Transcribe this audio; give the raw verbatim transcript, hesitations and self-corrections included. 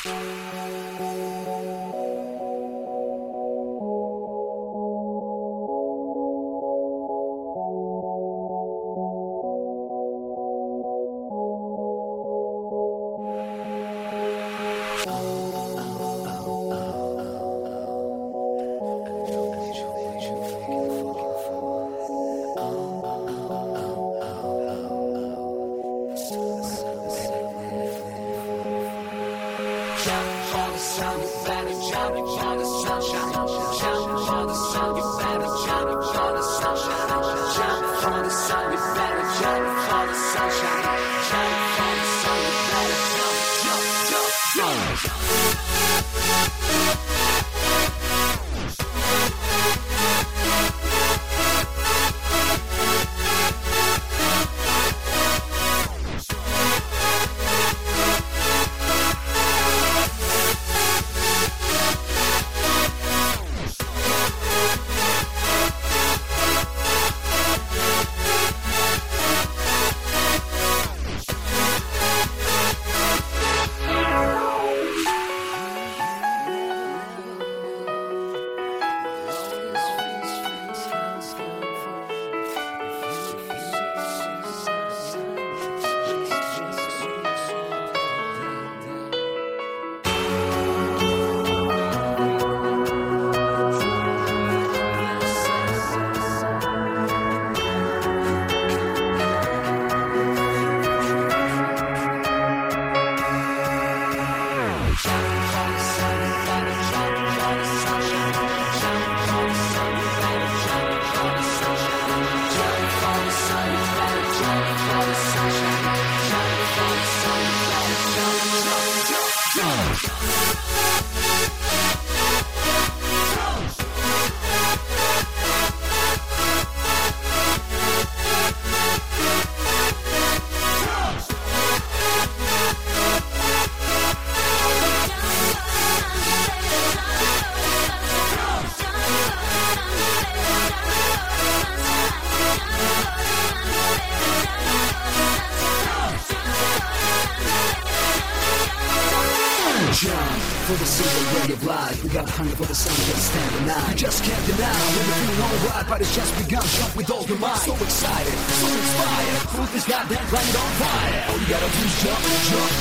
For the single way of life, we got hunger for the sun, can't stand the night. You just can't deny when you're feeling alright, but it's just begun. Jump with all your might. So excited, so inspired. Put this goddamn planet on fire. All you gotta do is jump, jump,